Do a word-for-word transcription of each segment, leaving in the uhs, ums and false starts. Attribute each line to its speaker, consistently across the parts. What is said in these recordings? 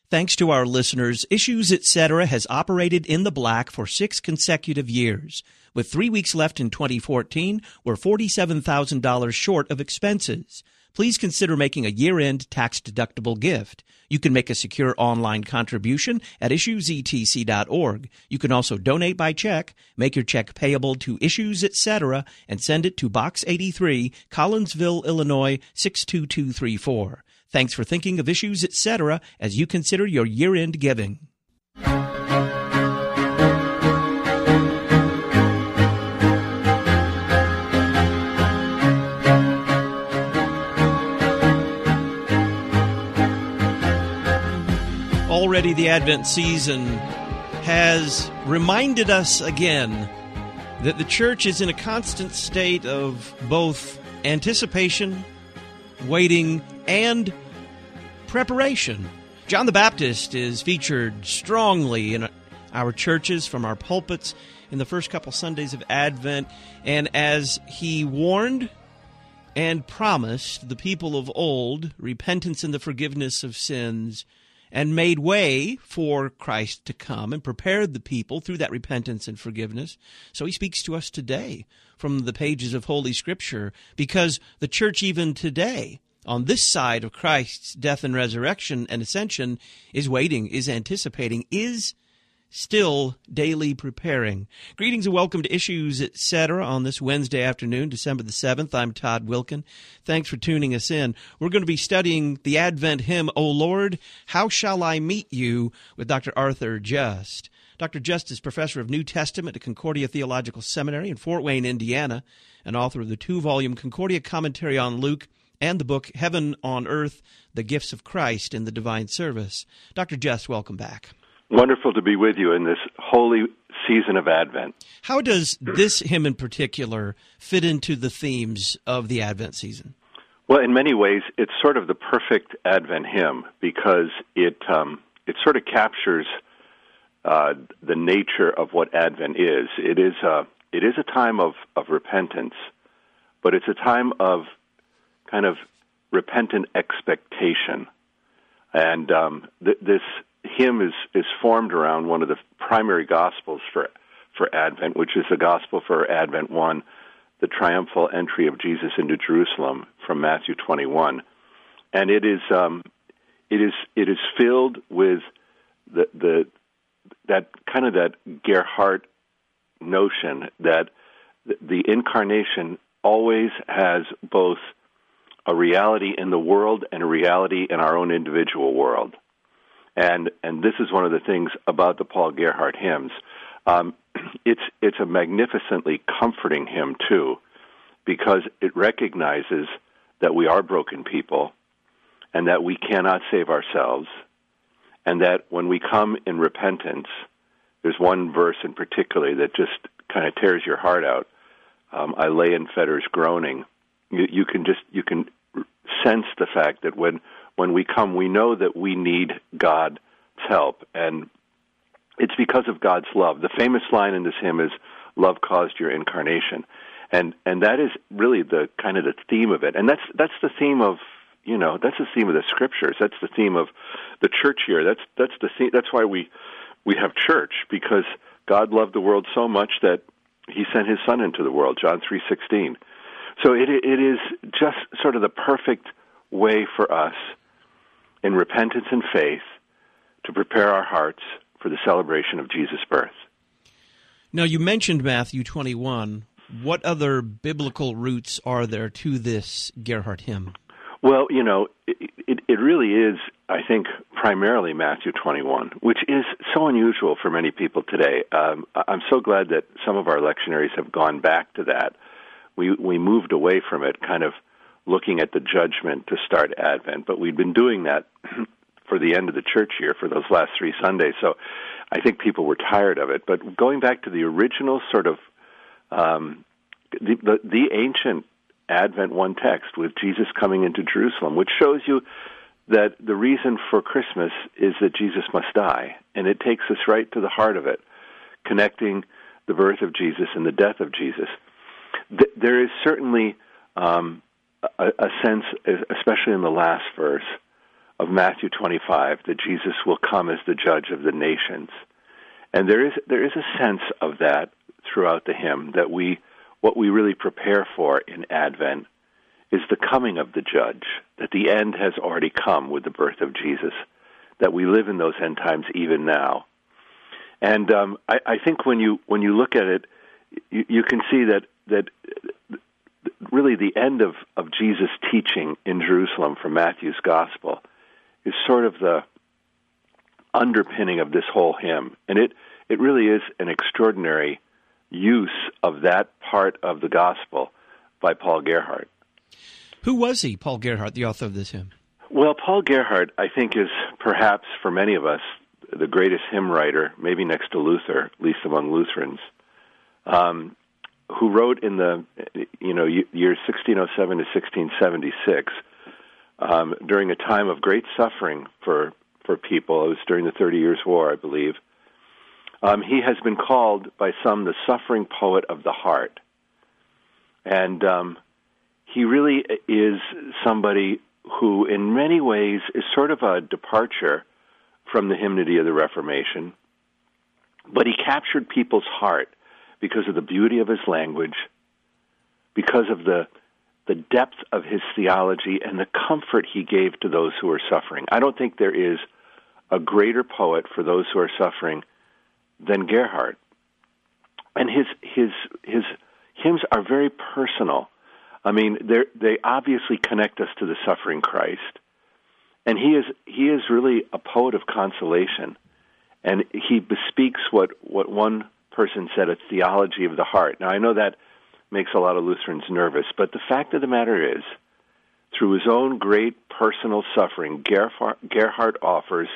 Speaker 1: Thanks to our listeners, Issues Etc. has operated in the black for six consecutive years. With three weeks left in twenty fourteen, we're forty-seven thousand dollars short of expenses. Please consider making a year-end tax-deductible gift. You can make a secure online contribution at issues e t c dot org. You can also donate by check. Make your check payable to Issues Etc. and send it to Box eighty-three, Collinsville, Illinois, six two two three four. Thanks for thinking of Issues Etc. as you consider your year-end giving. Already the Advent season has reminded us again that the church is in a constant state of both anticipation, waiting, and preparation. John the Baptist is featured strongly in our churches from our pulpits in the first couple Sundays of Advent, and as he warned and promised the people of old repentance and the forgiveness of sins, and made way for Christ to come and prepared the people through that repentance and forgiveness, so he speaks to us today from the pages of Holy Scripture, because the church even today, on this side of Christ's death and resurrection and ascension, is waiting, is anticipating, is still daily preparing. Greetings and welcome to Issues Etc. on this Wednesday afternoon, December the seventh. I'm Todd Wilkin. Thanks for tuning us in. We're going to be studying the Advent hymn, O Lord, How Shall I Meet You, with Doctor Arthur Just. Doctor Just is professor of New Testament at Concordia Theological Seminary in Fort Wayne, Indiana, and author of the two-volume Concordia Commentary on Luke and the book Heaven on Earth, The Gifts of Christ in the Divine Service. Doctor Just, welcome back.
Speaker 2: Wonderful to be with you in this holy season of Advent.
Speaker 1: How does this hymn in particular fit into the themes of the Advent season?
Speaker 2: Well, in many ways, it's sort of the perfect Advent hymn because it um, it sort of captures uh, the nature of what Advent is. It is a, it is a time of, of repentance, but it's a time of kind of repentant expectation. And um, th- this hymn is, is formed around one of the primary gospels for for Advent, which is the gospel for Advent one, the triumphal entry of Jesus into Jerusalem from Matthew twenty-one, and it is um, it is it is filled with the the that kind of that Gerhardt notion that the incarnation always has both a reality in the world and a reality in our own individual world. And and this is one of the things about the Paul Gerhardt hymns. Um, it's it's a magnificently comforting hymn, too, because it recognizes that we are broken people and that we cannot save ourselves, and that when we come in repentance, there's one verse in particular that just kind of tears your heart out. Um, I lay in fetters groaning. You, you can just you can sense the fact that when When we come, we know that we need God's help, and it's because of God's love. The famous line in this hymn is, "Love caused your incarnation," and and that is really the kind of the theme of it. And that's that's the theme of you know that's the theme of the Scriptures. That's the theme of the church year. That's that's the theme, that's why we we have church, because God loved the world so much that He sent His Son into the world. John three sixteen. So it it is just sort of the perfect way for us, in repentance and faith, to prepare our hearts for the celebration of Jesus' birth.
Speaker 1: Now, you mentioned Matthew twenty-one. What other biblical roots are there to this Gerhardt hymn?
Speaker 2: Well, you know, it, it, it really is, I think, primarily Matthew twenty-one, which is so unusual for many people today. Um, I'm so glad that some of our lectionaries have gone back to that. We we moved away from it, kind of looking at the judgment to start Advent, but we've been doing that for the end of the church year for those last three Sundays, so I think people were tired of it. But going back to the original sort of, um, the, the, the ancient Advent one text with Jesus coming into Jerusalem, which shows you that the reason for Christmas is that Jesus must die, and it takes us right to the heart of it, connecting the birth of Jesus and the death of Jesus. Th- there is certainly um, a, a sense, especially in the last verse, of Matthew twenty-five, that Jesus will come as the judge of the nations. And there is there is a sense of that throughout the hymn, that we what we really prepare for in Advent is the coming of the judge, that the end has already come with the birth of Jesus, that we live in those end times even now. And um, I, I think when you when you look at it, you, you can see that that really the end of, of Jesus' teaching in Jerusalem from Matthew's Gospel is sort of the underpinning of this whole hymn. And it, it really is an extraordinary use of that part of the Gospel by Paul Gerhardt.
Speaker 1: Who was he, Paul Gerhardt, the author of this hymn?
Speaker 2: Well, Paul Gerhardt, I think, is perhaps, for many of us, the greatest hymn writer, maybe next to Luther, at least among Lutherans, um, who wrote in the you know years sixteen oh seven to sixteen seventy-six, um, during a time of great suffering for for people. It was during the Thirty Years' War, I believe. Um, he has been called by some the suffering poet of the heart, and um, he really is somebody who, in many ways, is sort of a departure from the hymnody of the Reformation, but he captured people's heart because of the beauty of his language, because of the the depth of his theology, and the comfort he gave to those who are suffering. I don't think there is a greater poet for those who are suffering than Gerhardt. And his his his hymns are very personal. I mean, they they obviously connect us to the suffering Christ. And he is he is really a poet of consolation, and he bespeaks what, what one person said, a theology of the heart. Now, I know that makes a lot of Lutherans nervous, but the fact of the matter is, through his own great personal suffering, Gerhardt offers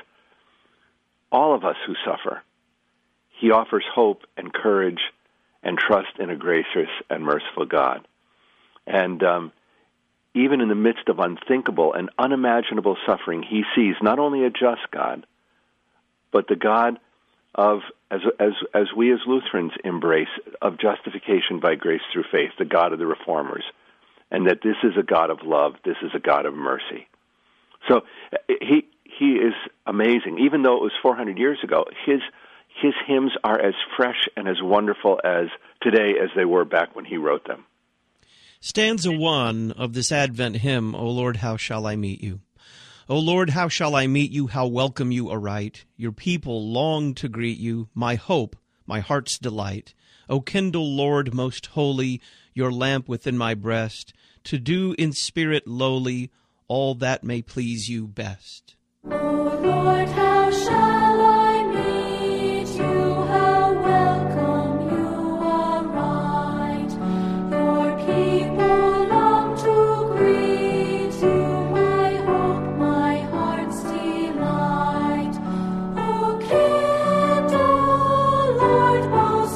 Speaker 2: all of us who suffer. He offers hope and courage and trust in a gracious and merciful God. And um even in the midst of unthinkable and unimaginable suffering, he sees not only a just God, but the God of, as as as we as Lutherans embrace, of justification by grace through faith, the God of the Reformers, and that this is a God of love, this is a God of mercy. So he he is amazing. Even though it was four hundred years ago, his his hymns are as fresh and as wonderful as today as they were back when he wrote them.
Speaker 1: Stanza one of this Advent hymn, O Lord, how shall I meet you? O Lord, how shall I meet you, how welcome you aright? Your people long to greet you, my hope, my heart's delight. O kindle, Lord, most holy, your lamp within my breast, to do in spirit lowly all that may please you best.
Speaker 3: O Lord, how shall I meet you, how welcome you aright? Your people long to greet you, my hope, my heart's delight. O kindle, Lord most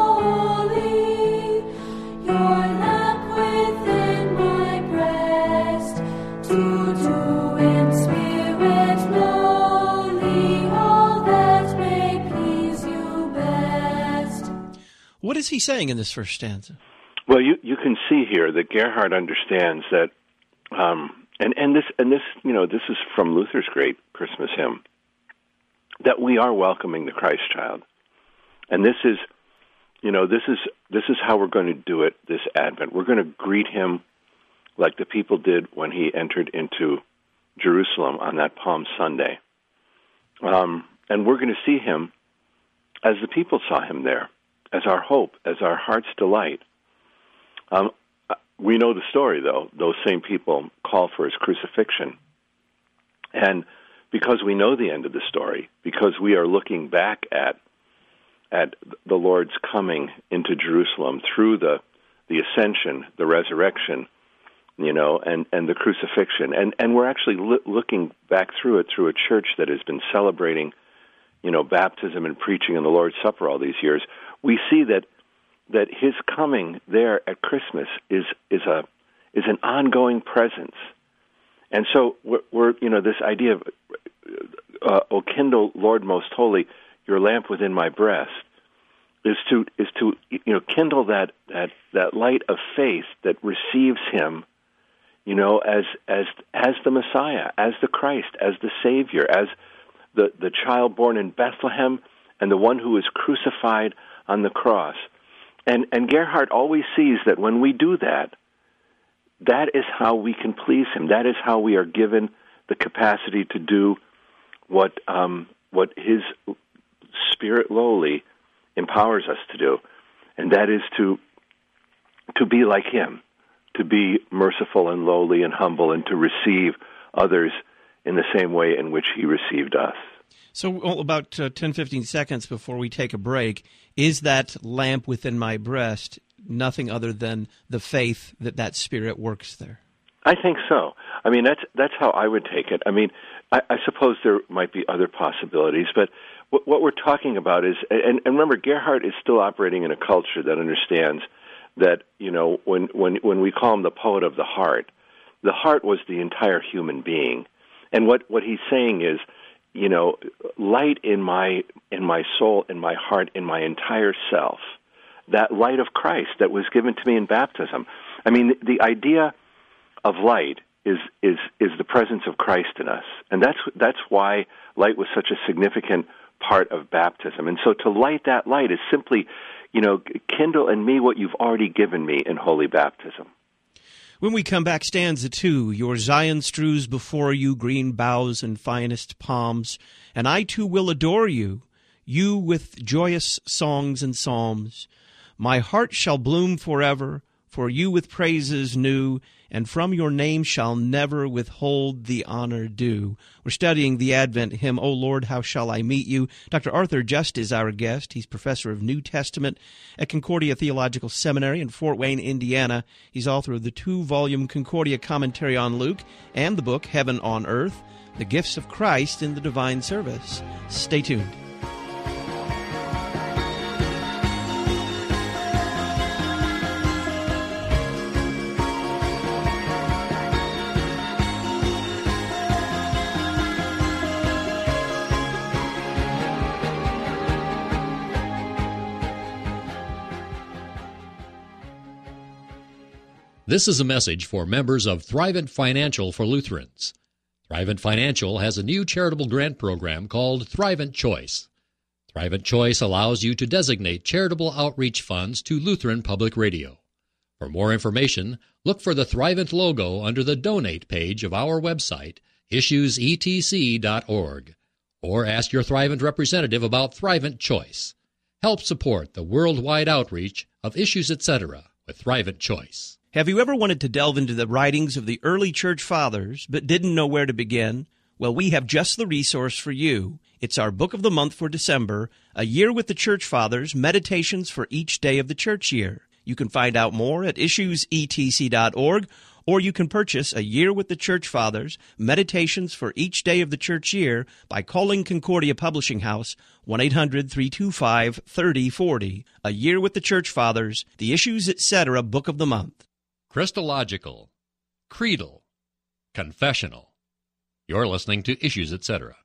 Speaker 3: holy, your lamp within my breast, to do in spirit lowly all that may please you best.
Speaker 1: What is he saying in this first stanza?
Speaker 2: Well, you, you can see here that Gerhardt understands that, um, and, and this and this you know this is from Luther's great Christmas hymn, that we are welcoming the Christ child, and this is, you know, this is this is how we're going to do it this Advent. We're going to greet him like the people did when he entered into Jerusalem on that Palm Sunday, um, and we're going to see him as the people saw him there, as our hope, as our heart's delight. Um, we know the story, though. Those same people call for his crucifixion. And because we know the end of the story, because we are looking back at at the Lord's coming into Jerusalem through the the ascension, the resurrection, you know, and, and the crucifixion. And, and we're actually lo- looking back through it through a church that has been celebrating, you know, baptism and preaching and the Lord's Supper all these years. We see that that his coming there at Christmas is is a is an ongoing presence, and so we're, we're you know this idea of uh, O kindle, Lord most holy, your lamp within my breast, is to is to you know kindle that that that light of faith that receives him you know, as as as the Messiah, as the Christ, as the Savior, as the, the child born in Bethlehem and the one who was crucified on the cross. And and Gerhard always sees that when we do that, that is how we can please him. That is how we are given the capacity to do what um, what his Spirit lowly empowers us to do, and that is to to be like him, to be merciful and lowly and humble, and to receive others in the same way in which he received us.
Speaker 1: So well, about uh, ten, fifteen seconds before we take a break, is that lamp within my breast nothing other than the faith that that Spirit works there?
Speaker 2: I think so. I mean, that's that's how I would take it. I mean, I, I suppose there might be other possibilities, but what, what we're talking about is, and, and remember, Gerhard is still operating in a culture that understands that, you know, when, when, when we call him the poet of the heart, the heart was the entire human being. And what, what he's saying is, you know, light in my in my soul, in my heart, in my entire self, that light of Christ that was given to me in baptism. I mean, the, the idea of light is is is the presence of Christ in us, and that's that's why light was such a significant part of baptism. And so, to light that light is simply, you know, kindle in me what you've already given me in holy baptism.
Speaker 1: When we come back, stanza two, your Zion strews before you green boughs and finest palms, and I too will adore you, you with joyous songs and psalms. My heart shall bloom forever, for you with praises new, and from your name shall never withhold the honor due. We're studying the Advent hymn, O Lord, How Shall I Meet You? Doctor Arthur Just is our guest. He's professor of New Testament at Concordia Theological Seminary in Fort Wayne, Indiana. He's author of the two-volume Concordia Commentary on Luke and the book Heaven on Earth, The Gifts of Christ in the Divine Service. Stay tuned.
Speaker 4: This is a message for members of Thrivent Financial for Lutherans. Thrivent Financial has a new charitable grant program called Thrivent Choice. Thrivent Choice allows you to designate charitable outreach funds to Lutheran Public Radio. For more information, look for the Thrivent logo under the Donate page of our website, issues e t c dot org, or ask your Thrivent representative about Thrivent Choice. Help support the worldwide outreach of Issues Etc. with Thrivent Choice.
Speaker 1: Have you ever wanted to delve into the writings of the early church fathers but didn't know where to begin? Well, we have just the resource for you. It's our book of the month for December, A Year with the Church Fathers, Meditations for Each Day of the Church Year. You can find out more at issues e t c dot org, or you can purchase A Year with the Church Fathers, Meditations for Each Day of the Church Year by calling Concordia Publishing House, one eight hundred, three two five, three oh four oh. A Year with the Church Fathers, the Issues Etc. Book of the Month.
Speaker 4: Christological, creedal, confessional. You're listening to Issues Etc.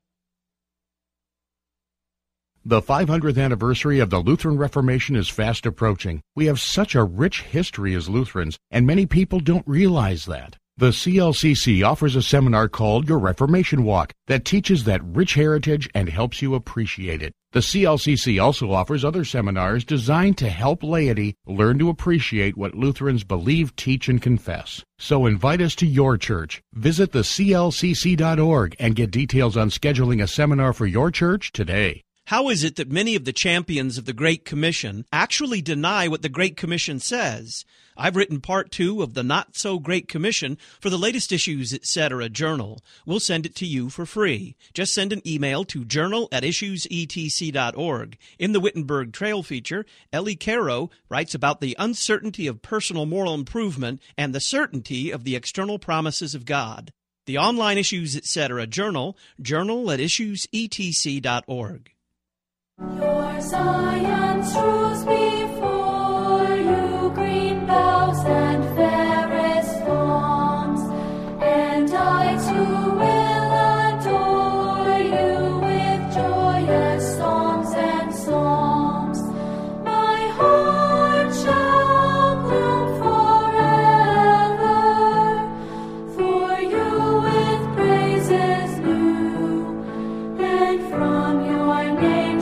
Speaker 5: The five hundredth anniversary of the Lutheran Reformation is fast approaching. We have such a rich history as Lutherans, and many people don't realize that. The C L C C offers a seminar called Your Reformation Walk that teaches that rich heritage and helps you appreciate it. The C L C C also offers other seminars designed to help laity learn to appreciate what Lutherans believe, teach, and confess. So invite us to your church. Visit the c l c c dot org and get details on scheduling a seminar for your church today.
Speaker 1: How is it that many of the champions of the Great Commission actually deny what the Great Commission says? I've written part two of the Not So Great Commission for the latest Issues Etc. journal. We'll send it to you for free. Just send an email to journal at issues e t c dot org. In the Wittenberg Trail feature, Ellie Caro writes about the uncertainty of personal moral improvement and the certainty of the external promises of God. The online Issues Etc. journal, journal at issues e t c dot org.
Speaker 3: Your Zion strews before you green boughs and fairest lawns, and I too will adore you with joyous songs and psalms. My heart shall bloom forever,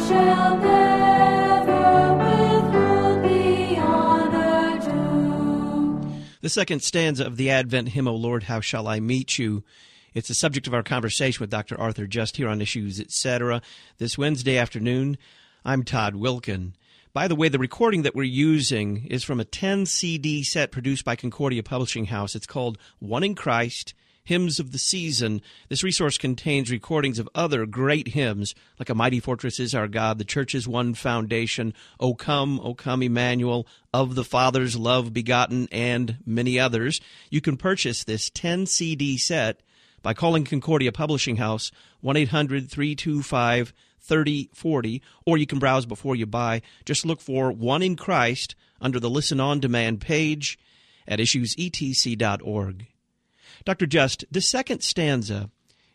Speaker 3: shall never withhold the honor due.
Speaker 1: The second stanza of the Advent hymn, O Lord, How Shall I Meet You? It's the subject of our conversation with Doctor Arthur Just here on Issues, et cetera. This Wednesday afternoon, I'm Todd Wilkin. By the way, the recording that we're using is from a ten C D set produced by Concordia Publishing House. It's called One in Christ, Hymns of the Season. This resource contains recordings of other great hymns, like A Mighty Fortress Is Our God, The Church's One Foundation, O Come, O Come Emmanuel, Of the Father's Love Begotten, and many others. You can purchase this ten C D set by calling Concordia Publishing House, one eight hundred three two five thirty forty, or you can browse before you buy. Just look for One in Christ under the Listen On Demand page at issues e t c dot org. Doctor Just, the second stanza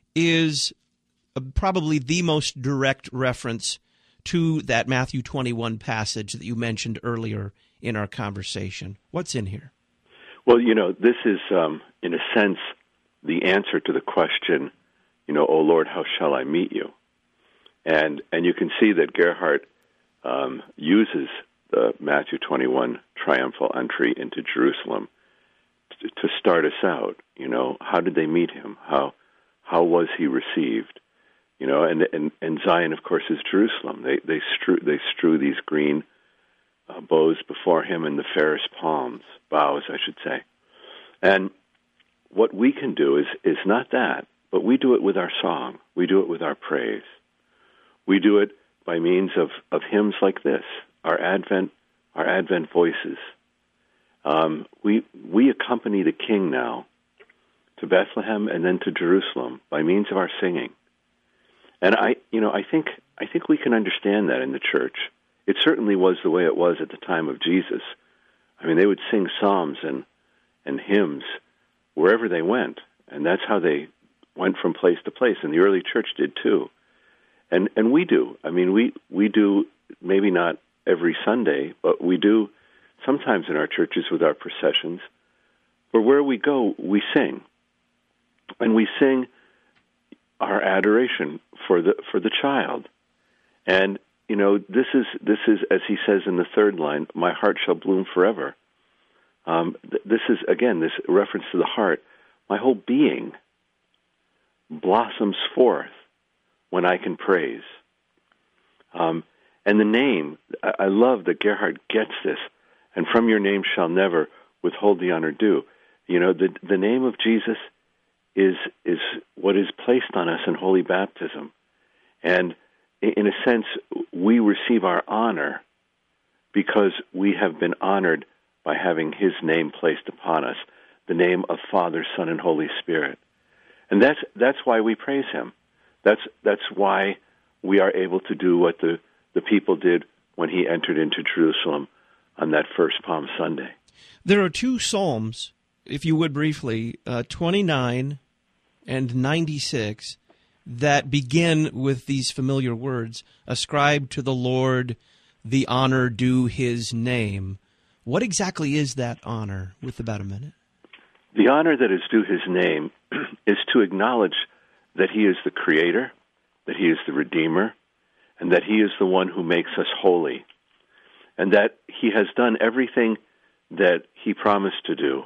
Speaker 1: is probably the most direct reference to that Matthew twenty-one passage that you mentioned earlier in our conversation. What's in here?
Speaker 2: Well, you know, this is, um, in a sense, the answer to the question, you know, O Lord, how shall I meet you? And and you can see that Gerhardt um, uses the Matthew twenty-one triumphal entry into Jerusalem to, to start us out. You know, how did they meet him? How how was he received? You know, and and, and Zion, of course, is Jerusalem. They they strew they strew these green uh, boughs before him and the fairest palms, boughs, I should say. And what we can do is is not that, but we do it with our song. We do it with our praise. We do it by means of, of hymns like this, our Advent, our Advent voices. Um, we we accompany the King now to Bethlehem and then to Jerusalem by means of our singing. And I, you know, I think I think we can understand that in the church. It certainly was the way it was at the time of Jesus. I mean, they would sing psalms and and hymns wherever they went, and that's how they went from place to place. And the early church did too. And and we do. I mean, we, we do, maybe not every Sunday, but we do sometimes in our churches with our processions, where where we go, we sing. And we sing our adoration for the for the child. And, you know, this is, this is as he says in the third line, my heart shall bloom forever. Um, th- this is, again, this reference to the heart. My whole being blossoms forth when I can praise. Um, and the name, I, I love that Gerhardt gets this, and from your name shall never withhold the honor due. You know, the the name of Jesus is is what is placed on us in holy baptism. And in a sense, we receive our honor because we have been honored by having his name placed upon us, the name of Father, Son, and Holy Spirit. And that's that's why we praise him. That's that's why we are able to do what the, the people did when he entered into Jerusalem on that first Palm Sunday.
Speaker 1: There are two psalms, if you would briefly, uh, twenty-nine and ninety-six, that begin with these familiar words, ascribe to the Lord the honor due his name. What exactly is that honor, with about a minute?
Speaker 2: The honor that is due his name is to acknowledge that he is the Creator, that he is the Redeemer, and that he is the one who makes us holy, and that he has done everything that he promised to do,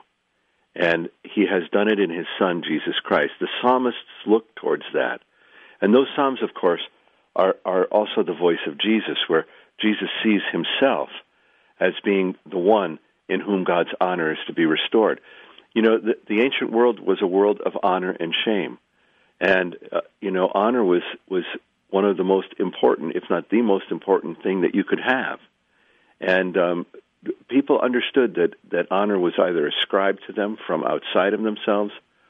Speaker 2: and he has done it in his Son, Jesus Christ. The psalmists look towards that. And those psalms, of course, are, are also the voice of Jesus, where Jesus sees himself as being the one in whom God's honor is to be restored. You know, the, the ancient world was a world of honor and shame. And, uh, you know, honor was, was one of the most important, if not the most important thing that you could have. And um, people understood that, that honor was either ascribed to them from outside of themselves,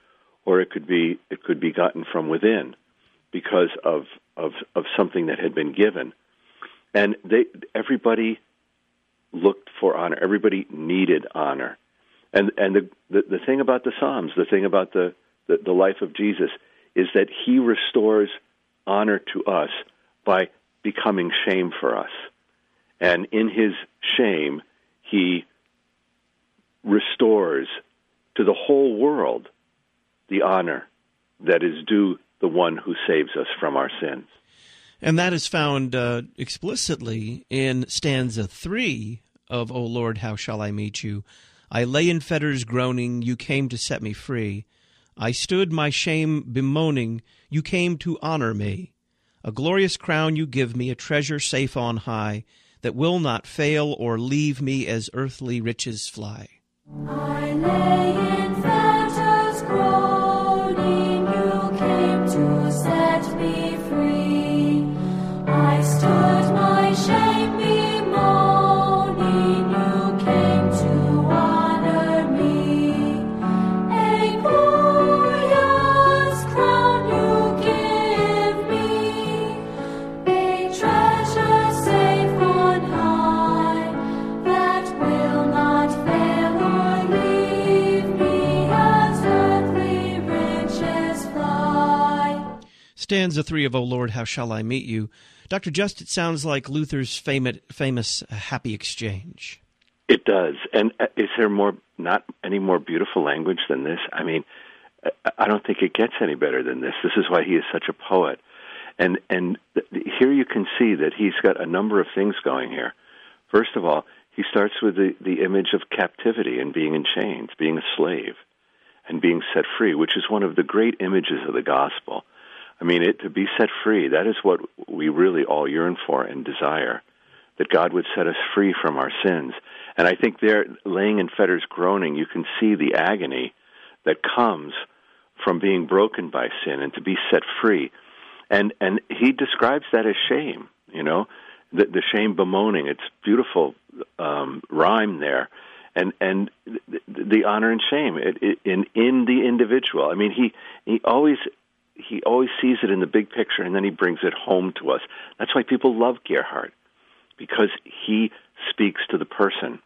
Speaker 2: or it could be it could be gotten from within because of of, of something that had been given. And they everybody looked for honor. Everybody needed honor. And and the, the, the thing about the Psalms, the thing about the, the, the life of Jesus, is that he restores honor to us by becoming shame for us. And in his shame, he restores to the whole world the honor that is due the one who saves us from our sins.
Speaker 1: And that is found uh, explicitly in stanza three of O Lord, How Shall I Meet You? I lay in fetters groaning, you came to set me free. I stood my shame bemoaning, you came to honor me. A glorious crown you give me, a treasure safe on high, that will not fail or leave me as earthly riches fly.
Speaker 3: I lay in fetters groaning, you came to set me free. I stood my shame bemoaning, you came to honor me. A glorious crown you give me, a treasure safe on high, that will not fail or leave me as earthly riches fly.
Speaker 1: Stanza three of O Lord, How Shall I Meet You? Doctor Just, it sounds like Luther's famous, famous happy exchange.
Speaker 2: It does. And uh, is there more, not any more beautiful language than this? I mean, I- I don't think it gets any better than this. This is why he is such a poet. And and th- here you can see that he's got a number of things going here. First of all, he starts with the, the image of captivity and being in chains, being a slave, and being set free, which is one of the great images of the gospel. I mean, it, to be set free, that is what we really all yearn for and desire, that God would set us free from our sins. And I think there, laying in fetters groaning, you can see the agony that comes from being broken by sin and to be set free. And and he describes that as shame, you know, the, the shame bemoaning. It's beautiful um, rhyme there. And and the, the honor and shame it, it, in in the individual. I mean, he he always... He always sees it in the big picture, and then he brings it home to us. That's why people love Gerhard, because he speaks to the person.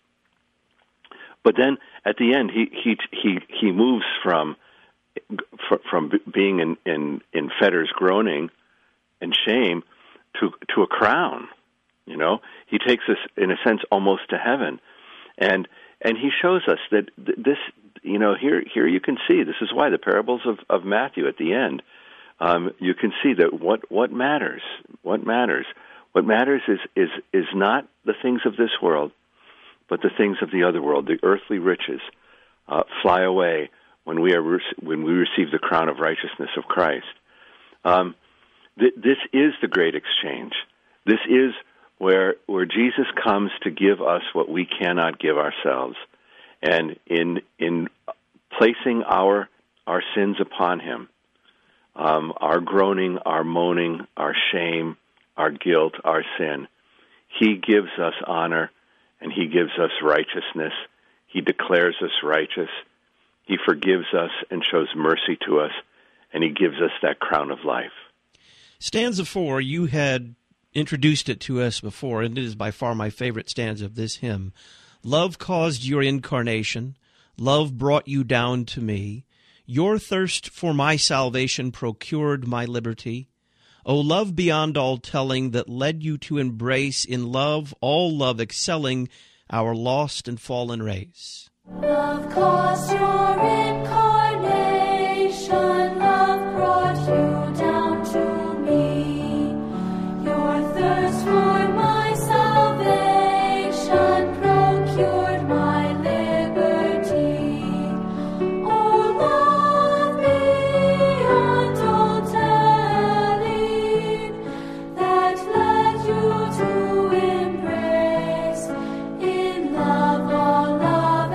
Speaker 2: But then at the end, he he he, he moves from from being in, in, in fetters, groaning, and shame to to a crown. You know, he takes us in a sense almost to heaven, and and he shows us that this. You know, here here you can see this is why the parables of, of Matthew at the end. Um, you can see that what, what matters, what matters, what matters is, is is not the things of this world, but the things of the other world. The earthly riches uh, fly away when we are when we receive the crown of righteousness of Christ. Um, th- this is the great exchange. This is where where Jesus comes to give us what we cannot give ourselves, and in in placing our our sins upon him. Um, our groaning, our moaning, our shame, our guilt, our sin. He gives us honor, and he gives us righteousness. He declares us righteous. He forgives us and shows mercy to us, and he gives us that crown of life.
Speaker 1: Stanza four, you had introduced it to us before, and it is by far my favorite stanza of this hymn. Love caused your incarnation. Love brought you down to me. Your thirst for my salvation procured my liberty. O love beyond all telling that led you to embrace in love all love excelling our lost and fallen race.
Speaker 3: Love caused your incarnation, love brought you down to me. Your thirst for my salvation procured my liberty. Oh, love beyond all telling, that led you to embrace in love all love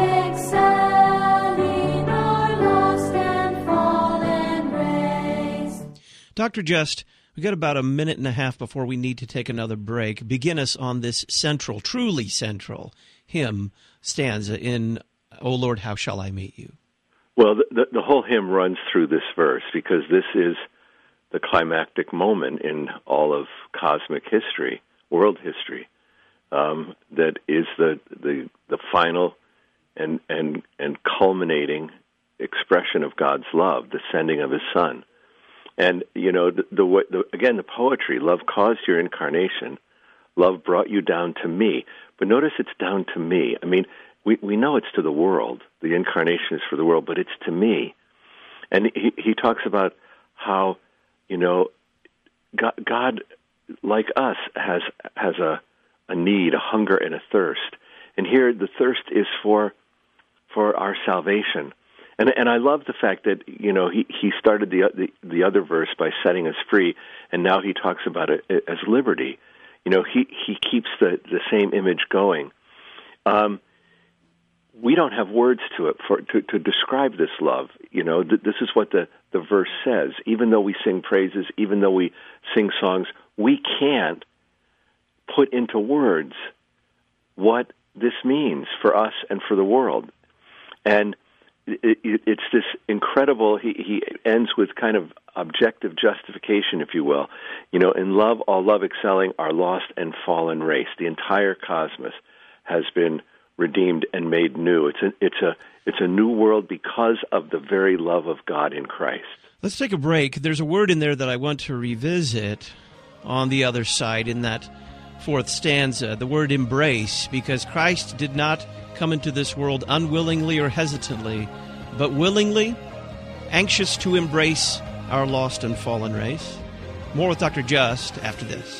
Speaker 3: excelling our lost and fallen race.
Speaker 1: Doctor Just, we got about a minute and a half before we need to take another break. Begin us on this central, truly central hymn stanza in O Lord, How Shall I Meet You?
Speaker 2: Well, the, the, the whole hymn runs through this verse because this is the climactic moment in all of cosmic history, world history, um, that is the, the the final and and and culminating expression of God's love, the sending of His Son. And you know, the, the, the again, the poetry: love caused your incarnation, love brought you down to me. But notice it's down to me. I mean, we we know it's to the world. The incarnation is for the world, but it's to me. And he he talks about how, you know, God, God like us, has has a, a need, a hunger, and a thirst. And here the thirst is for for our salvation. And and I love the fact that, you know, he, he started the, the the other verse by setting us free, and now he talks about it as liberty. You know, he, he keeps the, the same image going. Um, we don't have words to it for to, to describe this love. You know, th- this is what the, the verse says. Even though we sing praises, even though we sing songs, we can't put into words what this means for us and for the world. And it, it, it's this incredible, he, he ends with kind of objective justification, if you will. You know, in love, all love excelling our lost and fallen race. The entire cosmos has been redeemed and made new. It's a, it's a, it's a new world because of the very love of God in Christ.
Speaker 1: Let's take a break. There's a word in there that I want to revisit on the other side in that fourth stanza, the word embrace, because Christ did not come into this world unwillingly or hesitantly, but willingly, anxious to embrace our lost and fallen race. More with Doctor Just after this.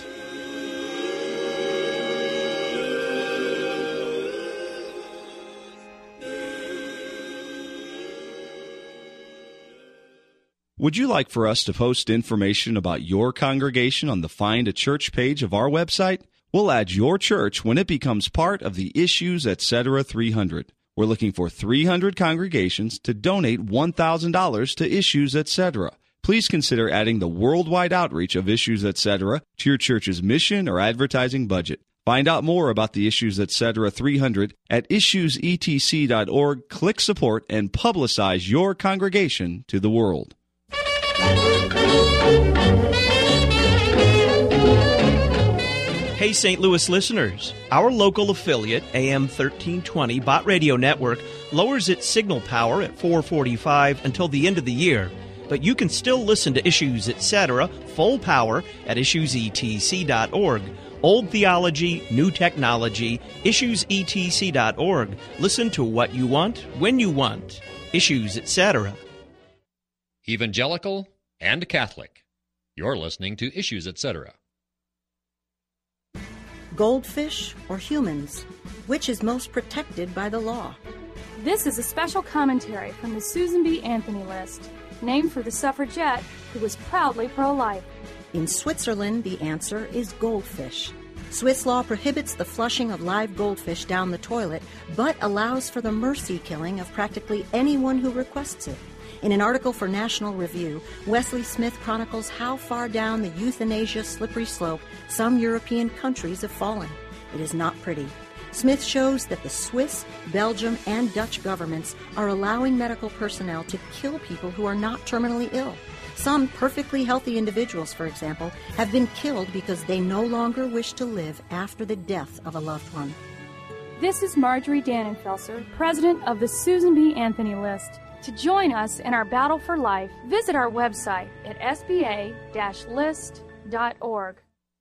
Speaker 6: Would you like for us to post information about your congregation on the Find a Church page of our website? We'll add your church when it becomes part of the Issues Etc. three hundred. We're looking for three hundred congregations to donate one thousand dollars to Issues Etc. Please consider adding the worldwide outreach of Issues Etc. to your church's mission or advertising budget. Find out more about the Issues Etc. three hundred at issues e t c dot org. Click support and publicize your congregation to the world.
Speaker 1: Hey, Saint Louis listeners, our local affiliate, A M thirteen twenty Bott Radio Network, lowers its signal power at four forty-five until the end of the year, but you can still listen to Issues Etc. full power at issues e t c dot org. Old theology, new technology, issues e t c dot org. Listen to what you want, when you want. Issues Etc.
Speaker 4: Evangelical and Catholic. You're listening to Issues Etc.
Speaker 7: Goldfish or humans? Which is most protected by the law?
Speaker 8: This is a special commentary from the Susan B. Anthony List, named for the suffragette who was proudly pro-life.
Speaker 7: In Switzerland, the answer is goldfish. Swiss law prohibits the flushing of live goldfish down the toilet, but allows for the mercy killing of practically anyone who requests it. In an article for National Review, Wesley Smith chronicles how far down the euthanasia slippery slope some European countries have fallen. It is not pretty. Smith shows that the Swiss, Belgium, and Dutch governments are allowing medical personnel to kill people who are not terminally ill. Some perfectly healthy individuals, for example, have been killed because they no longer wish to live after the death of a loved one.
Speaker 8: This is Marjorie Dannenfelser, president of the Susan B. Anthony List. To join us in our battle for life, visit our website at s b a dash list dot org.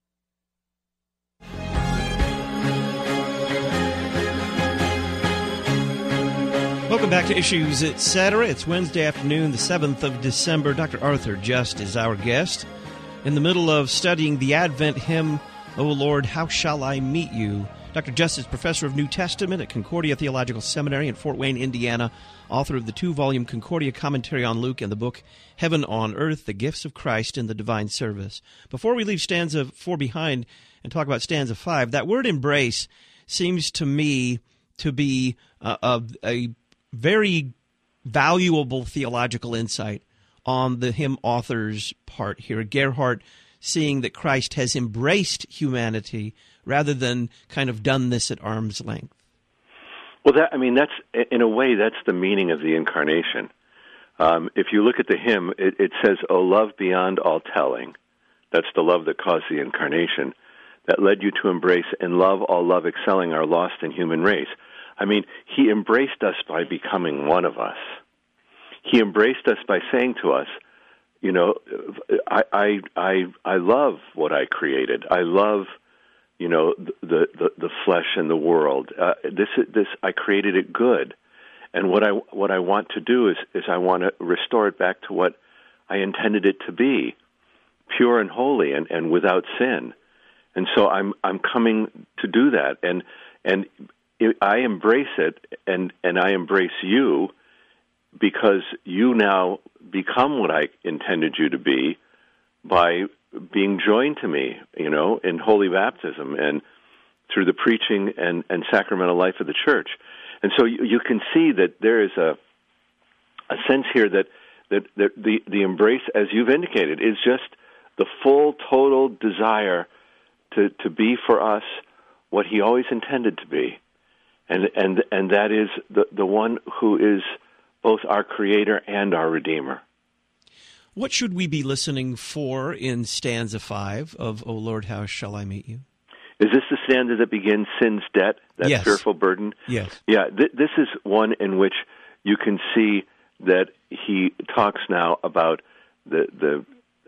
Speaker 1: Welcome back to Issues Etc. It's Wednesday afternoon, the seventh of December. Doctor Arthur Just is our guest. In the middle of studying the Advent hymn, O Lord, How Shall I Meet You? Doctor Just is professor of New Testament at Concordia Theological Seminary in Fort Wayne, Indiana, author of the two-volume Concordia Commentary on Luke and the book Heaven on Earth, The Gifts of Christ in the Divine Service. Before we leave stanza four behind and talk about stanza five, that word embrace seems to me to be a, a, a very valuable theological insight on the hymn author's part here. Gerhardt seeing that Christ has embraced humanity rather than kind of done this at arm's length.
Speaker 2: Well, that I mean, that's in a way that's the meaning of the incarnation. Um, if you look at the hymn, it, it says, "O love beyond all telling." That's the love that caused the incarnation, that led you to embrace and love all love excelling our lost and human race. I mean, he embraced us by becoming one of us. He embraced us by saying to us, you know, I I I, I love what I created. I love, you know, the the, the flesh and the world. Uh, this this I created it good, and what I what I want to do is is I want to restore it back to what I intended it to be. pure and holy and, and without sin. And so I'm I'm coming to do that, and and it, I embrace it, and, and I embrace you, because you now become what I intended you to be by being joined to me, you know, in holy baptism and through the preaching and, and sacramental life of the church. And so you, you can see that there is a a sense here that, that, that the, the embrace, as you've indicated, is just the full, total desire to, to be for us what he always intended to be. And and and that is the, the one who is both our Creator and our Redeemer.
Speaker 1: What should we be listening for in stanza five of O Lord, How Shall I Meet You?
Speaker 2: Is this the stanza that begins sin's debt, that
Speaker 1: Yes.
Speaker 2: fearful burden?
Speaker 1: Yes.
Speaker 2: Yeah, th- this is one in which you can see that he talks now about the the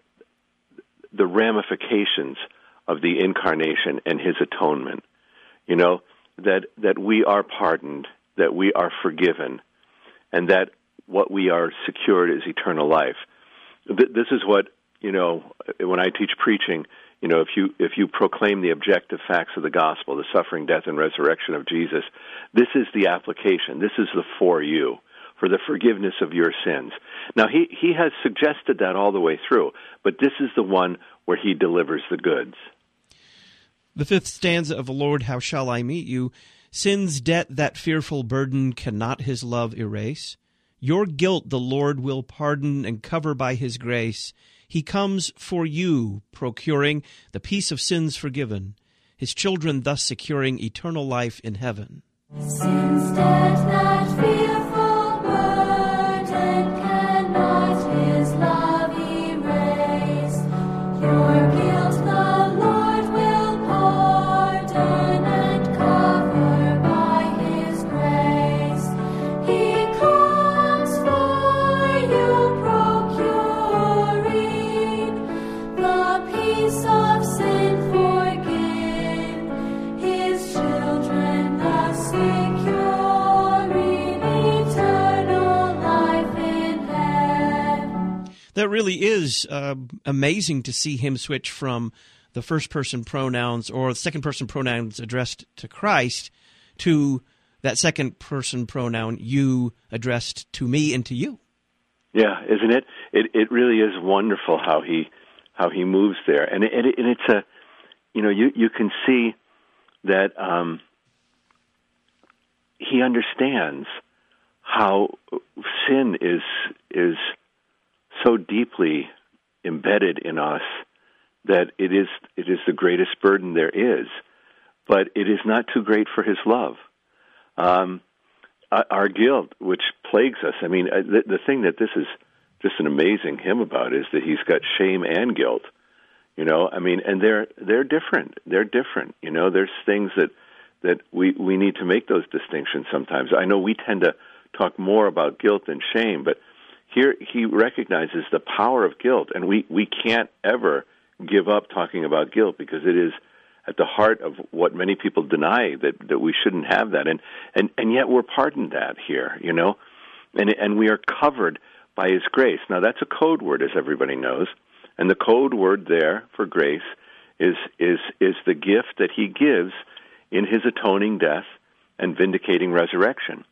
Speaker 2: the ramifications of the incarnation and his atonement. You know, that that we are pardoned, that we are forgiven, and that what we are secured is eternal life. Th- this is what, you know, when I teach preaching, you know, if you if you proclaim the objective facts of the gospel, the suffering, death, and resurrection of Jesus, this is the application. This is the for you, for the forgiveness of your sins. Now, he, he has suggested that all the way through, but this is the one where he delivers the goods.
Speaker 1: The fifth stanza of O Lord, How Shall I Meet You? Sin's debt, that fearful burden, cannot his love erase. Your guilt the Lord will pardon and cover by his grace. He comes for you, procuring the peace of sins forgiven, his children thus securing eternal life in heaven.
Speaker 3: Sin's debt, that fearful burden, cannot his love erase. Your guilt the Lord will pardon and cover by his grace. He comes for you, procuring the peace of sin forgiven, his children thus securing eternal life in heaven.
Speaker 1: That really is uh, amazing to see him switch from the first-person pronouns or second-person pronouns addressed to Christ to that second-person pronoun, you, addressed to me and to you.
Speaker 2: Yeah, isn't it? It it really is wonderful how he how he moves there, and it, and, it, and it's a, you know, you you can see that um, he understands how sin is is so deeply embedded in us that it is it is the greatest burden there is, but it is not too great for his love. Um, our guilt, which plagues us. I mean, the, the thing that this is just an amazing hymn about is that he's got shame and guilt. You know, I mean, and they're they're different. They're different. You know, there's things that that we we need to make those distinctions sometimes. I know we tend to talk more about guilt than shame, but here he recognizes the power of guilt, and we we can't ever give up talking about guilt because it is at the heart of what many people deny, that, that we shouldn't have that. And, and, and yet we're pardoned that here, you know, and, and we are covered by his grace. Now, that's a code word, as everybody knows, and the code word there for grace is, is, is the gift that he gives in his atoning death and vindicating resurrection.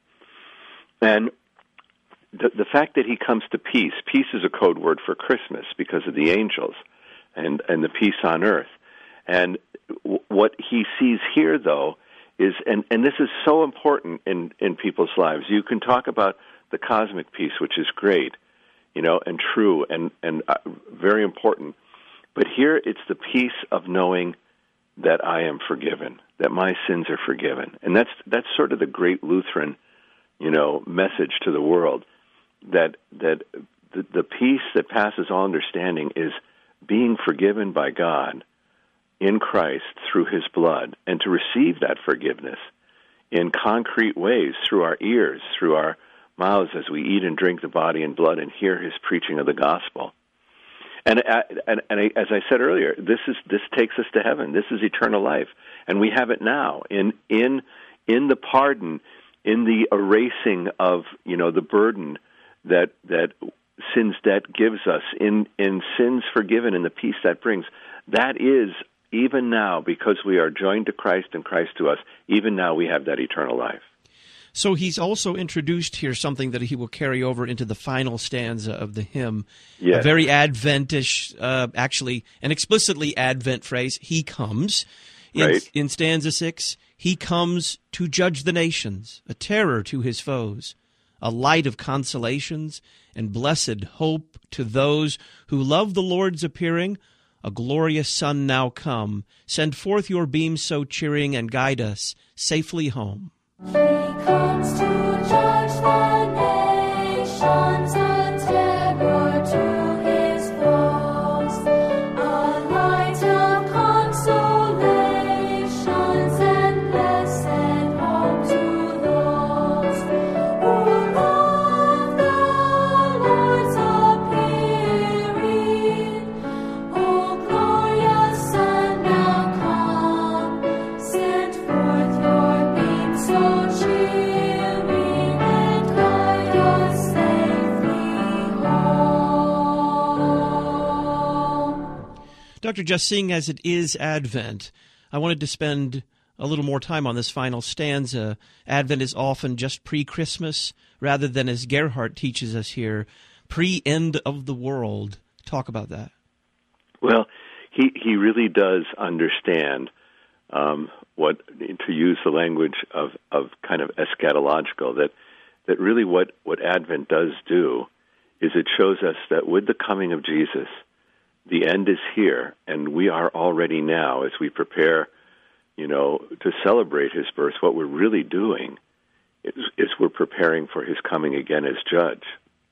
Speaker 2: And the, the fact that he comes to peace, peace is a code word for Christmas because of the angels and, and the peace on earth. And what he sees here, though, is, and, and this is so important in, in people's lives. You can talk about the cosmic peace, which is great, you know, and true and, and uh, very important. But here it's the peace of knowing that I am forgiven, that my sins are forgiven. And that's that's sort of the great Lutheran, you know, message to the world, that that the, the peace that passes all understanding is being forgiven by God in Christ through his blood, and to receive that forgiveness in concrete ways through our ears, through our mouths as we eat and drink the body and blood and hear his preaching of the gospel. And, and, and as I said earlier, this is this takes us to heaven. This is eternal life, and we have it now in in in the pardon, in the erasing of, you know, the burden that that sin's debt gives us, in, in sins forgiven and the peace that brings, that is, even now, because we are joined to Christ and Christ to us, even now we have that eternal life.
Speaker 1: So he's also introduced here something that he will carry over into the final stanza of the hymn.
Speaker 2: Yes.
Speaker 1: A very Adventish, uh, actually, an explicitly Advent phrase, he comes. In,
Speaker 2: Right.
Speaker 1: in stanza six, he comes to judge the nations, a terror to his foes, a light of consolations, and blessed hope to those who love the Lord's appearing. A glorious sun now come. Send forth your beams so cheering and guide us safely home.
Speaker 3: He comes to judge the nations, a terror to his foes, a light of consolations and blessed hope to those who love the Lord's appearing. Oh, glorious sun now come, send forth your beams so cheering and guide us safely home.
Speaker 1: Doctor Just, seeing as it is Advent, I wanted to spend a little more time on this final stanza. Advent is often just pre-Christmas, rather than, as Gerhardt teaches us here, pre-end of the world. Talk about that.
Speaker 2: Well, he, he really does understand um, what, to use the language of, of kind of eschatological, that, that really what, what Advent does do is it shows us that with the coming of Jesus, the end is here, and we are already now, as we prepare, you know, to celebrate his birth, what we're really doing is, is we're preparing for his coming again as judge.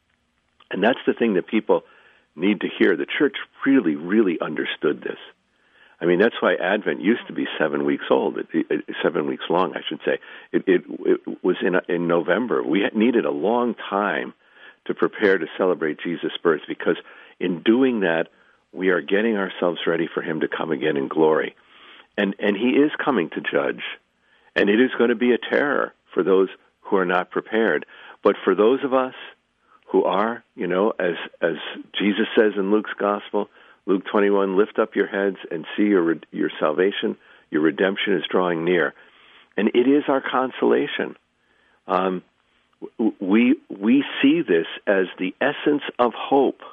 Speaker 2: And that's the thing that people need to hear. The church really, really understood this. I mean, that's why Advent used to be seven weeks old, it, it, seven weeks long, I should say. It, it, it was in, in November. We needed a long time to prepare to celebrate Jesus' birth, because in doing that, we are getting ourselves ready for him to come again in glory. And and he is coming to judge, and it is going to be a terror for those who are not prepared. But for those of us who are, you know, as as Jesus says in Luke's Gospel, Luke twenty-one, lift up your heads and see your your salvation, your redemption is drawing near. And it is our consolation. Um, we we see this as the essence of hope.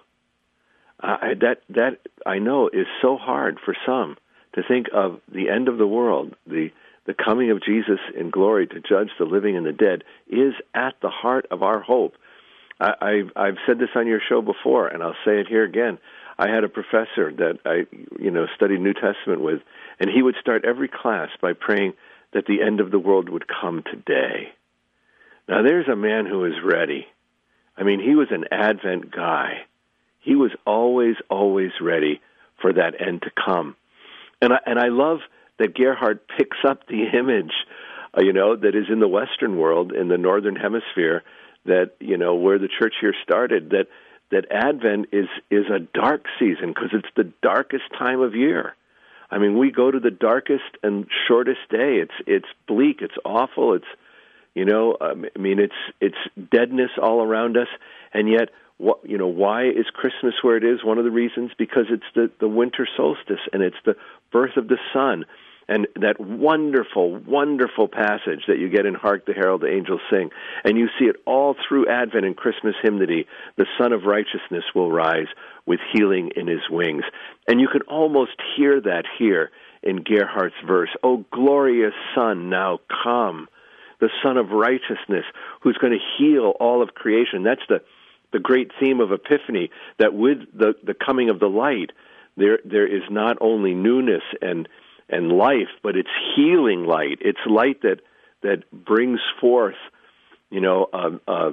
Speaker 2: Uh, that that I know is so hard for some to think of the end of the world, the the coming of Jesus in glory to judge the living and the dead, is at the heart of our hope. I, I've, I've said this on your show before, and I'll say it here again. I had a professor that I, you know, studied New Testament with, and he would start every class by praying that the end of the world would come today. Now, there's a man who is ready. I mean, he was an Advent guy. He was always, always ready for that end to come. And I, and I love that Gerhardt picks up the image, uh, you know, that is in the Western world, in the Northern Hemisphere, that, you know, where the church here started, that that Advent is, is a dark season because it's the darkest time of year. I mean, we go to the darkest and shortest day. It's it's bleak. It's awful. It's, you know, um, I mean, it's it's deadness all around us, and yet, what, you know, why is Christmas where it is? One of the reasons, because it's the, the winter solstice, and it's the birth of the sun. And that wonderful, wonderful passage that you get in Hark the Herald Angels Sing. And you see it all through Advent and Christmas hymnody. The Son of Righteousness will rise with healing in his wings. And you can almost hear that here in Gerhardt's verse. Oh, glorious Son, now come. The Son of Righteousness, who's going to heal all of creation. That's the, the great theme of Epiphany, that with the, the coming of the light, there there is not only newness and and life, but it's healing light. It's light that that brings forth, you know, a, a,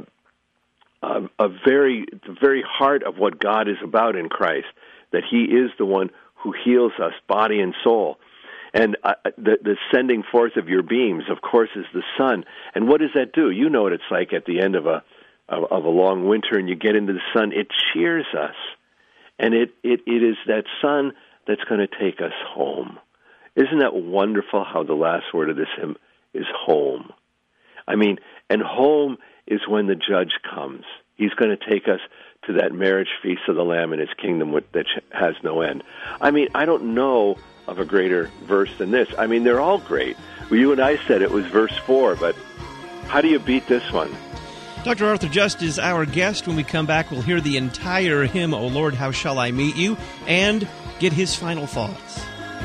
Speaker 2: a, a very the very heart of what God is about in Christ. That He is the one who heals us, body and soul. And uh, the, the sending forth of your beams, of course, is the sun. And what does that do? You know what it's like at the end of a of, of a long winter, and you get into the sun. It cheers us, and it it, it is that sun that's going to take us home. Isn't that wonderful how the last word of this hymn is home? I mean, and home is when the judge comes. He's going to take us to that marriage feast of the Lamb and his kingdom that has no end. I mean, I don't know of a greater verse than this. I mean, they're all great. Well, you and I said it was verse four, but how do you beat this one?
Speaker 1: Doctor Arthur Just is our guest. When we come back, we'll hear the entire hymn, O Lord, How Shall I Meet You, and get his final thoughts.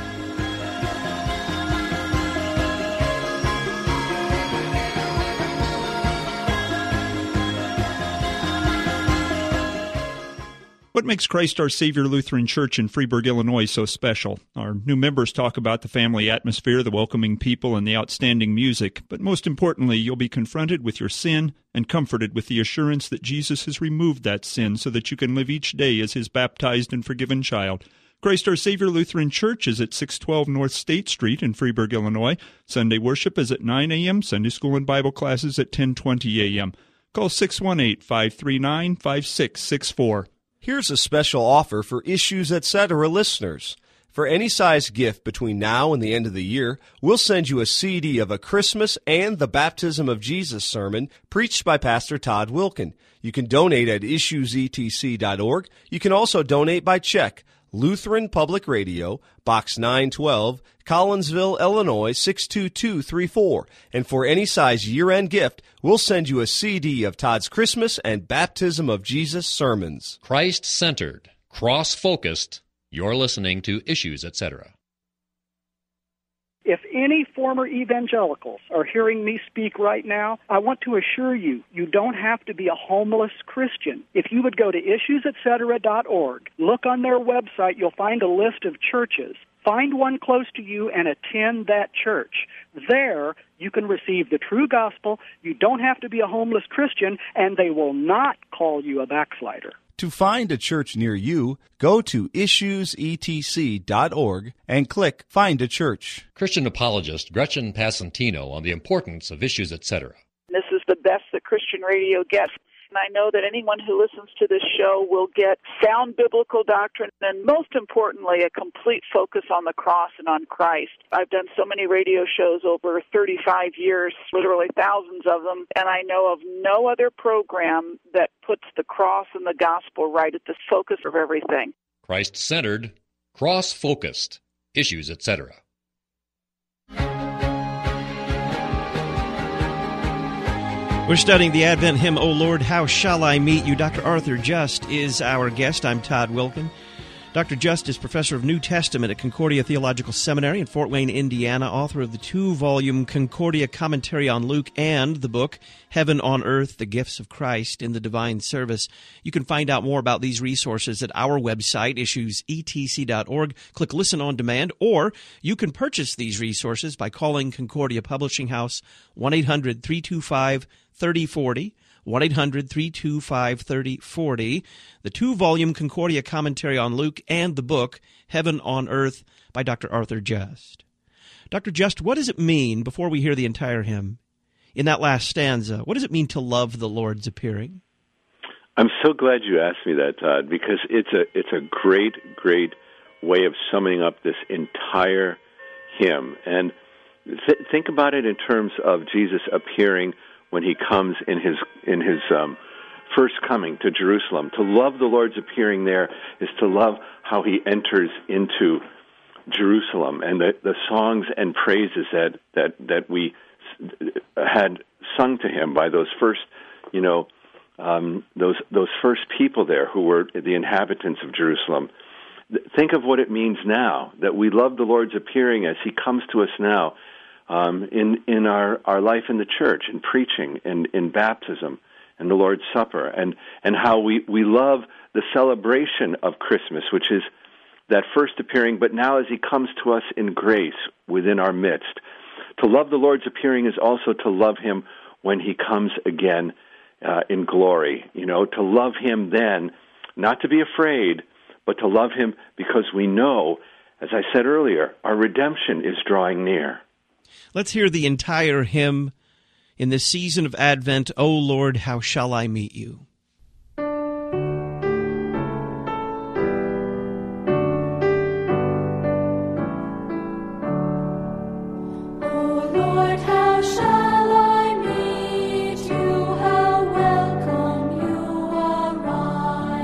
Speaker 9: What makes Christ Our Savior Lutheran Church in Freeburg, Illinois so special? Our new members talk about the family atmosphere, the welcoming people, and the outstanding music. But most importantly, you'll be confronted with your sin and comforted with the assurance that Jesus has removed that sin so that you can live each day as his baptized and forgiven child. Christ Our Savior Lutheran Church is at six twelve North State Street in Freeburg, Illinois. Sunday worship is at nine a.m., Sunday school and Bible classes at ten twenty a.m. Call six one eight, five three nine, five six six four.
Speaker 10: Here's a special offer for Issues Etc. listeners. For any size gift between now and the end of the year, we'll send you a C D of a Christmas and the Baptism of Jesus sermon preached by Pastor Todd Wilkin. You can donate at issues e t c dot org. You can also donate by check. Lutheran Public Radio, Box nine twelve, Collinsville, Illinois, six two two three four. And for any size year-end gift, we'll send you a C D of Todd's Christmas and Baptism of Jesus sermons.
Speaker 4: Christ-centered, cross-focused, you're listening to Issues, et cetera.
Speaker 11: If any former evangelicals are hearing me speak right now, I want to assure you, you don't have to be a homeless Christian. If you would go to issues et cetera dot org, look on their website, you'll find a list of churches. Find one close to you and attend that church. There, you can receive the true gospel. You don't have to be a homeless Christian, and they will not call you a backslider.
Speaker 6: To find a church near you, go to issues e t c dot org and click Find a Church.
Speaker 4: Christian apologist Gretchen Passantino on the importance of Issues, et cetera.
Speaker 12: This is the best that Christian radio gets. And I know that anyone who listens to this show will get sound biblical doctrine and, most importantly, a complete focus on the cross and on Christ. I've done so many radio shows over thirty-five years, literally thousands of them, and I know of no other program that puts the cross and the gospel right at the focus of everything.
Speaker 4: Christ-centered, cross-focused, Issues, et cetera.
Speaker 1: We're studying the Advent hymn, O Lord, How Shall I Meet You? Doctor Arthur Just is our guest. I'm Todd Wilkin. Doctor Just is professor of New Testament at Concordia Theological Seminary in Fort Wayne, Indiana, author of the two-volume Concordia Commentary on Luke and the book Heaven on Earth, The Gifts of Christ in the Divine Service. You can find out more about these resources at our website, issues e t c dot org. Click Listen on Demand, or you can purchase these resources by calling Concordia Publishing House, one eight hundred, three two five, three oh four oh, one eight hundred, three two five, three oh four oh, the two-volume Concordia Commentary on Luke, and the book Heaven on Earth by Doctor Arthur Just. Doctor Just, what does it mean, before we hear the entire hymn, in that last stanza, what does it mean to love the Lord's appearing?
Speaker 2: I'm so glad you asked me that, Todd, because it's a it's a great, great way of summing up this entire hymn. And th- think about it in terms of Jesus appearing when he comes in his in his um, first coming to Jerusalem. To love the Lord's appearing there is to love how he enters into Jerusalem, and the, the songs and praises that, that, that we had sung to him by those first, you know, um, those those first people there who were the inhabitants of Jerusalem. Think of what it means now, that we love the Lord's appearing as he comes to us now. Um, in in our, our life in the church, in preaching, and in baptism, and the Lord's Supper, and, and how we, we love the celebration of Christmas, which is that first appearing, but now as he comes to us in grace within our midst. To love the Lord's appearing is also to love him when he comes again uh, in glory. You know, to love him then, not to be afraid, but to love him because we know, as I said earlier, our redemption is drawing near.
Speaker 1: Let's hear the entire hymn in this season of Advent, O Lord, How Shall I Meet You?
Speaker 3: How welcome you arrive.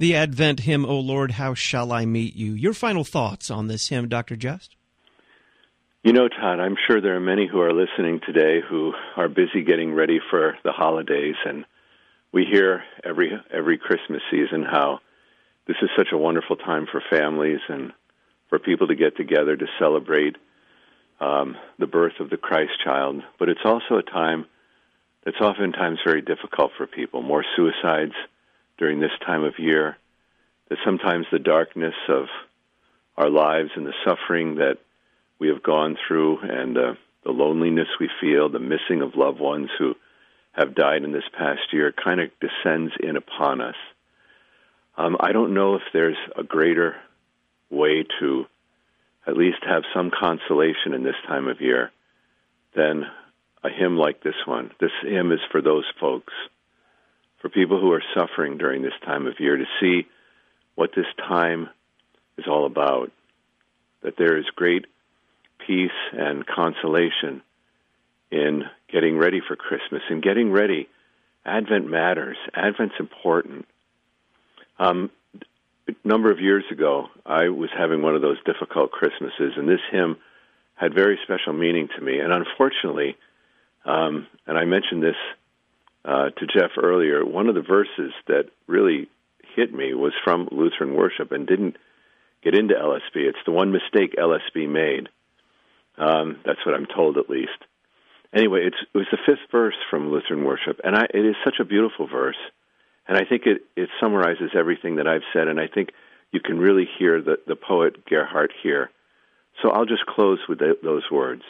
Speaker 1: The Advent hymn, O Lord, How Shall I Meet You? Your final thoughts on this hymn, Doctor Just?
Speaker 2: You know, Todd, I'm sure there are many who are listening today who are busy getting ready for the holidays, and we hear every every Christmas season how this is such a wonderful time for families and for people to get together to celebrate um, the birth of the Christ child. But it's also a time that's oftentimes very difficult for people. More suicides during this time of year, that sometimes the darkness of our lives and the suffering that we have gone through and uh, the loneliness we feel, the missing of loved ones who have died in this past year kind of descends in upon us. Um, I don't know if there's a greater way to at least have some consolation in this time of year than a hymn like this one. This hymn is for those folks, for people who are suffering during this time of year, to see what this time is all about, that there is great peace and consolation in getting ready for Christmas and getting ready. Advent matters. Advent's important. Um, a number of years ago, I was having one of those difficult Christmases, and this hymn had very special meaning to me. And unfortunately, um, and I mentioned this uh, to Jeff earlier, one of the verses that really hit me was from Lutheran worship and didn't get into L S B. It's the one mistake L S B made. Um, that's what I'm told, at least. Anyway, it's, it was the fifth verse from Lutheran worship, and I, it is such a beautiful verse, and I think it, it summarizes everything that I've said, and I think you can really hear the, the poet Gerhardt here. So I'll just close with the, those words.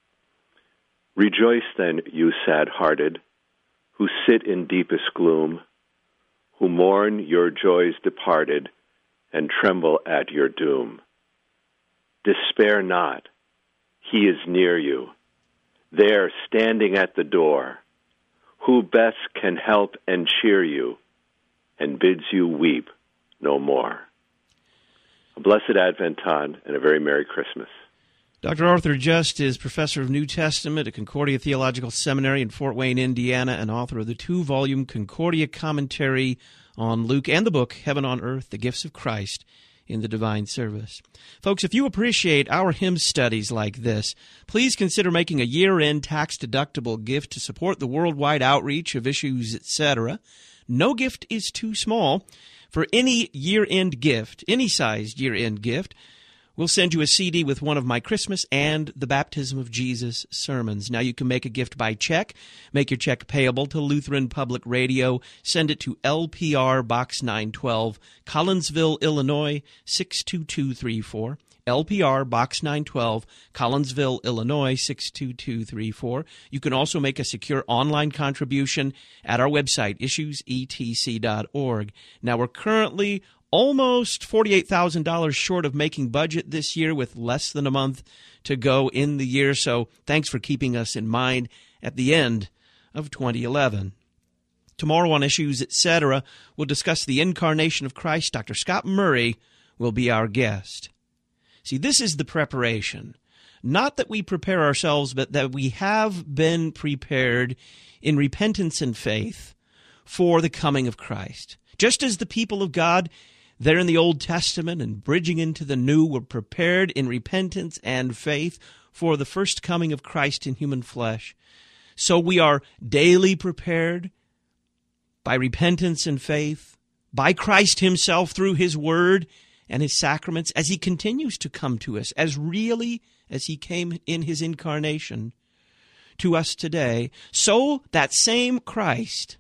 Speaker 2: Rejoice then, you sad-hearted, who sit in deepest gloom, who mourn your joys departed and tremble at your doom. Despair not. He is near you, there standing at the door, who best can help and cheer you, and bids you weep no more. A blessed Advent, Todd, and a very Merry Christmas.
Speaker 1: Doctor Arthur Just is professor of New Testament at Concordia Theological Seminary in Fort Wayne, Indiana, and author of the two-volume Concordia commentary on Luke and the book Heaven on Earth, The Gifts of Christ in the Divine Service. Folks, if you appreciate our hymn studies like this, please consider making a year-end tax-deductible gift to support the worldwide outreach of Issues, et cetera. No gift is too small. For any year-end gift, any sized year-end gift, we'll send you a C D with one of my Christmas and the Baptism of Jesus sermons. Now, you can make a gift by check. Make your check payable to Lutheran Public Radio. Send it to L P R Box nine twelve, Collinsville, Illinois, six two two three four. L P R Box nine twelve, Collinsville, Illinois, six two two three four. You can also make a secure online contribution at our website, issues e t c dot org. Now, we're currently almost forty-eight thousand dollars short of making budget this year, with less than a month to go in the year, so thanks for keeping us in mind at the end of twenty eleven. Tomorrow on Issues, et cetera, we'll discuss the incarnation of Christ. Doctor Scott Murray will be our guest. See, this is the preparation. Not that we prepare ourselves, but that we have been prepared in repentance and faith for the coming of Christ. Just as the people of God there in the Old Testament and bridging into the New were prepared in repentance and faith for the first coming of Christ in human flesh, so we are daily prepared by repentance and faith, by Christ himself through his word and his sacraments, as he continues to come to us, as really as he came in his incarnation to us today. So that same Christ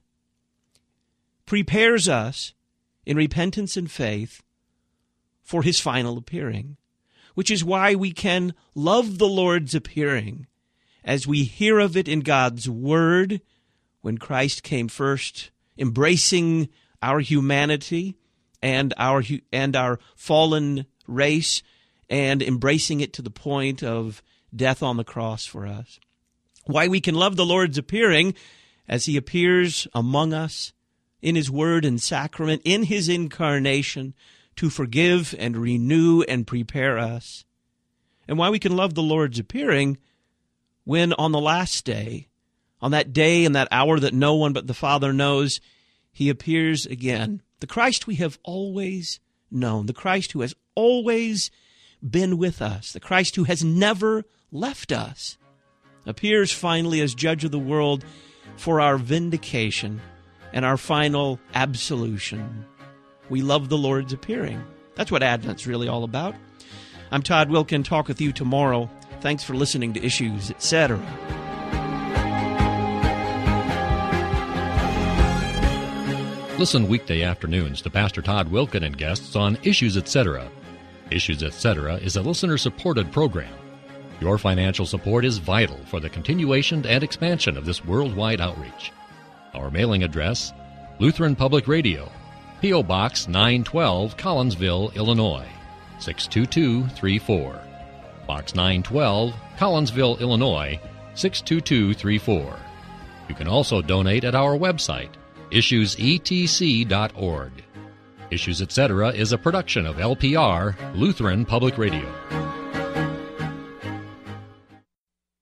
Speaker 1: prepares us in repentance and faith for his final appearing, which is why we can love the Lord's appearing as we hear of it in God's word when Christ came first, embracing our humanity and our and our fallen race, and embracing it to the point of death on the cross for us. Why we can love the Lord's appearing as he appears among us in his word and sacrament, in his incarnation, to forgive and renew and prepare us. And why we can love the Lord's appearing when on the last day, on that day and that hour that no one but the Father knows, he appears again The Christ we have always known, the Christ who has always been with us, the Christ who has never left us, appears finally as judge of the world for our vindication and our final absolution. We love the Lord's appearing. That's what Advent's really all about. I'm Todd Wilkin. Talk with you tomorrow. Thanks for listening to Issues, et cetera.
Speaker 4: Listen weekday afternoons to Pastor Todd Wilkin and guests on Issues, et cetera. Issues, et cetera is a listener-supported program. Your financial support is vital for the continuation and expansion of this worldwide outreach. Our mailing address, Lutheran Public Radio, P O. Box nine twelve, Collinsville, Illinois, six two two three four. Box nine twelve, Collinsville, Illinois, six two two three four. You can also donate at our website, issues e t c dot org. Issues, et cetera is a production of L P R, Lutheran Public Radio.